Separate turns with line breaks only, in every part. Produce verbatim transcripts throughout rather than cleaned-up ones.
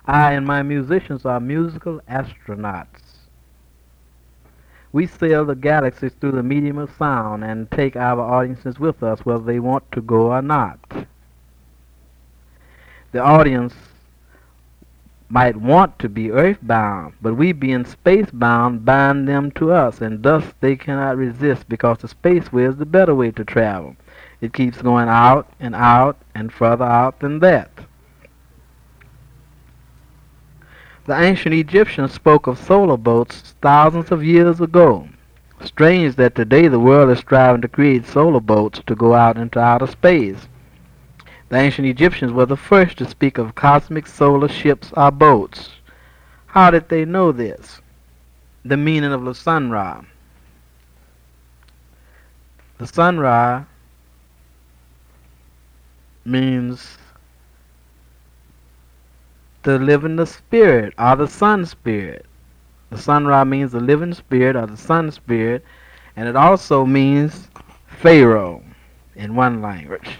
I and my musicians are musical astronauts. We sail the galaxies through the medium of sound and take our audiences with us whether they want to go or not. The audience might want to be earthbound, but we being spacebound bind them to us, and thus they cannot resist because the spaceway is the better way to travel. It keeps going out and out and further out than that. The ancient Egyptians spoke of solar boats thousands of years ago. Strange that today the world is striving to create solar boats to go out into outer space. The ancient Egyptians were the first to speak of cosmic solar ships or boats. How did they know this? The meaning of the Sun Ra. The Sun Ra means the living spirit or the sun spirit. The Sun Ra means the living spirit or the sun spirit, and it also means Pharaoh in one language.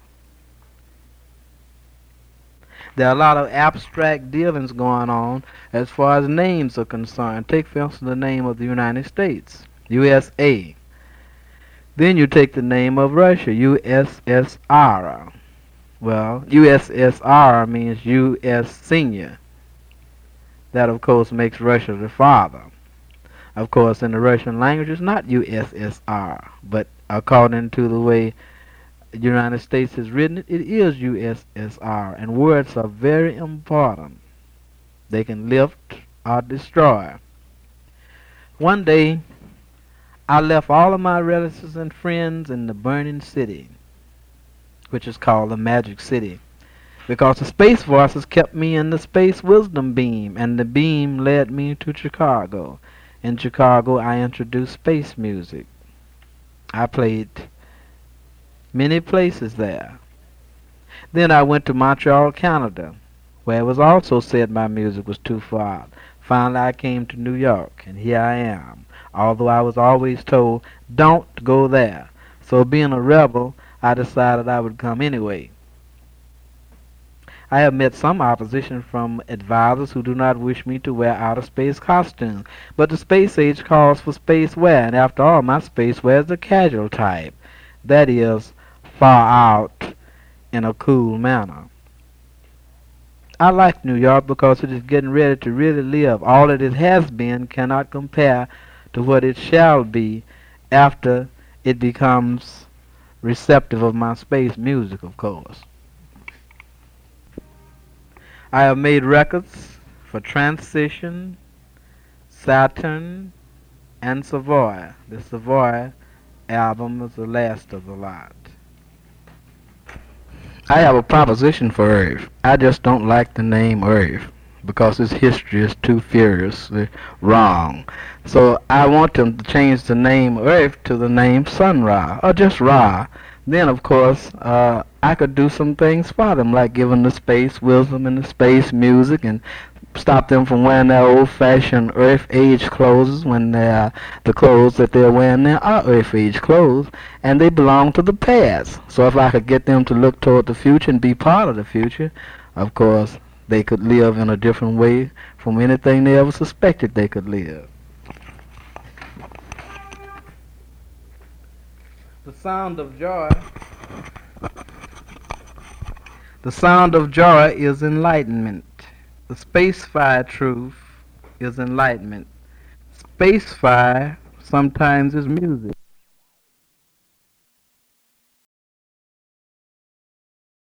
There are a lot of abstract dealings going on as far as names are concerned. Take, for instance, the name of the United States, U S A. Then you take the name of Russia, U S S R. Well, U S S R means U S Senior. That, of course, makes Russia the father. Of course, in the Russian language, it's not U S S R, but according to the way the United States has written it, it is U S S R, and words are very important. They can lift or destroy. One day, I left all of my relatives and friends in the burning city, which is called the Magic City, because the Space Forces kept me in the Space Wisdom Beam, and the beam led me to Chicago. In Chicago, I introduced space music. I played many places there. Then I went to Montreal, Canada, where it was also said my music was too far. Finally, I came to New York, and here I am, although I was always told, don't go there. So being a rebel, I decided I would come anyway. I have met some opposition from advisors who do not wish me to wear outer space costumes, but the space age calls for space wear, and after all, my space wear is the casual type. That is, far out in a cool manner. I like New York because it is getting ready to really live. All that it has been cannot compare to what it shall be after it becomes receptive of my space music, of course. I have made records for Transition, Saturn, and Savoy. The Savoy album is the last of the lot. I have a proposition for Earth. I just don't like the name Earth because its history is too furiously wrong. So I want them to change the name Earth to the name Sun Ra, or just Ra. Then, of course, uh, I could do some things for them, like give them the space wisdom and the space music, and stop them from wearing their old-fashioned Earth Age clothes when they're, the clothes that they're wearing now are Earth Age clothes, and they belong to the past. So if I could get them to look toward the future and be part of the future, of course, they could live in a different way from anything they ever suspected they could live. The sound of joy. The sound of joy is enlightenment. The space fire truth is enlightenment. Space fire sometimes is music.